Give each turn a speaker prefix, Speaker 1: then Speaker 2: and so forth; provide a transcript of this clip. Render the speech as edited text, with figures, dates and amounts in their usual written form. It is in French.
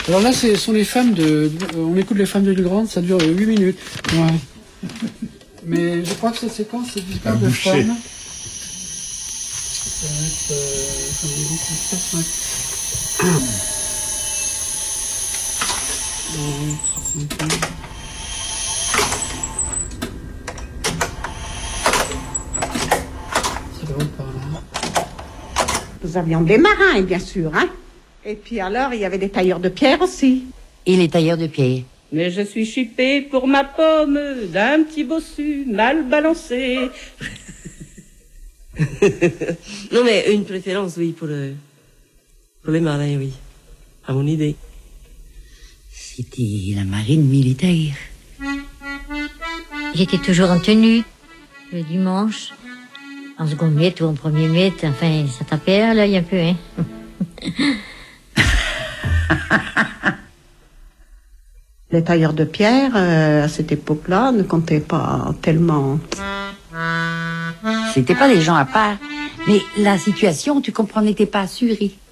Speaker 1: Alors là, ce sont les femmes on écoute les femmes de Grande, ça dure 8 minutes. Ouais. Mais je crois que cette séquence, c'est du de femmes. Ça va être, comme des groupes de 4, 5. Ça doit être par là.
Speaker 2: Nous avions des marins, bien sûr, hein. Et puis alors, il y avait des tailleurs de pierre aussi.
Speaker 3: Et les tailleurs de pierre.
Speaker 4: Mais je suis chipée pour ma pomme d'un petit bossu mal balancé.
Speaker 5: Non, mais une préférence, oui, pour les marins, oui. À mon idée.
Speaker 3: C'était la marine militaire.
Speaker 6: J'étais toujours en tenue, le dimanche, en seconde mètre ou en premier mètre, enfin, ça tapait à l'œil un peu, hein.
Speaker 2: Les tailleurs de pierre, à cette époque-là, ne comptaient pas tellement.
Speaker 3: C'était pas des gens à part. Mais la situation, tu comprends, n'était pas assurée.